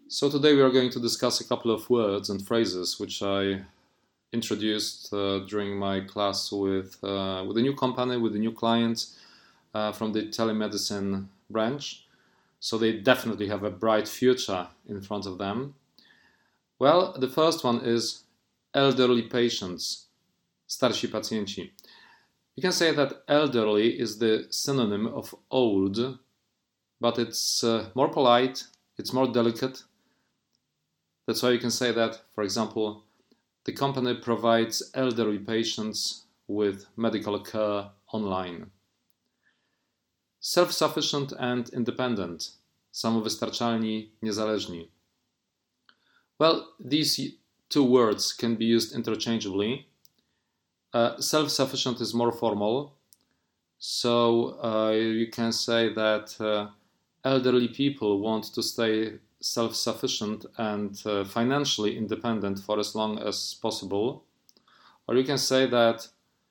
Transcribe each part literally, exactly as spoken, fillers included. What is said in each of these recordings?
So today we are going to discuss a couple of words and phrases which I introduced uh, during my class with uh, with a new company, with a new client uh, from the telemedicine branch. So they definitely have a bright future in front of them. Well, the first one is elderly patients, starsi pacjenci. You can say that elderly is the synonym of old, but it's uh, more polite, it's more delicate. That's why you can say that, for example, the company provides elderly patients with medical care online. Self-sufficient and independent, samowystarczalni, niezależni. Well, these two words can be used interchangeably. Uh, self-sufficient is more formal, so uh, you can say that uh, elderly people want to stay self-sufficient and uh, financially independent for as long as possible. Or you can say that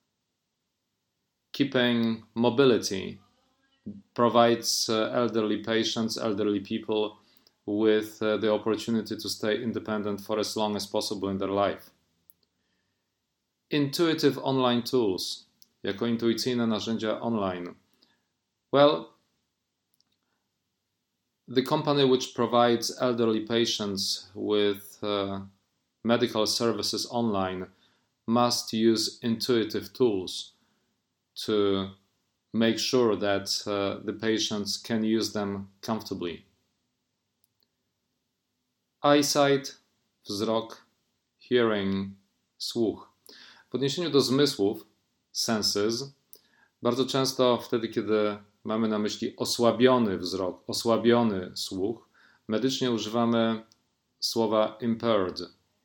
keeping mobility provides uh, elderly patients, elderly people with uh, the opportunity to stay independent for as long as possible in their life. Intuitive online tools, jako intuicyjne narzędzia online. Well, the company which provides elderly patients with uh, medical services online must use intuitive tools to make sure that uh, the patients can use them comfortably. Eyesight, wzrok, hearing, słuch. W odniesieniu do zmysłów, senses, bardzo często wtedy, kiedy mamy na myśli osłabiony wzrok, osłabiony słuch, medycznie używamy słowa impaired.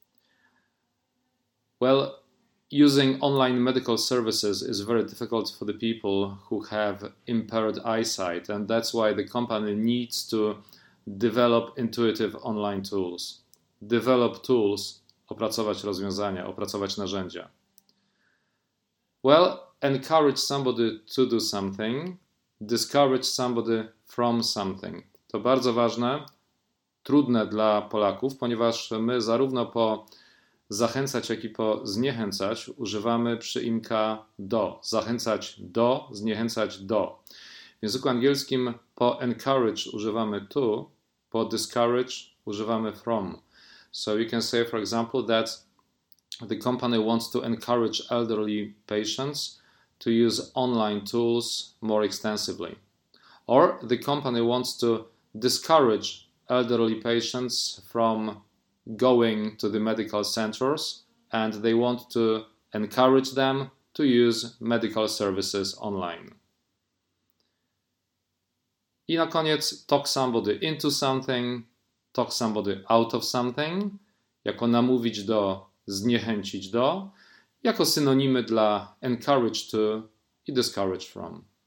Well, using online medical services is very difficult for the people who have impaired eyesight, and that's why the company needs to develop intuitive online tools. Develop tools, opracować rozwiązania, opracować narzędzia. Well, encourage somebody to do something, discourage somebody from something. To bardzo ważne, trudne dla Polaków, ponieważ my zarówno po zachęcać, jak i po zniechęcać używamy przyimka do. Zachęcać do, zniechęcać do. W języku angielskim po encourage używamy to, po discourage używamy from. So you can say, for example, that the company wants to encourage elderly patients to use online tools more extensively. Or the company wants to discourage elderly patients from going to the medical centers, and they want to encourage them to use medical services online. I na koniec, talk somebody into something, talk somebody out of something, jako namówić do, zniechęcić do, jako synonimy dla encourage to i discourage from.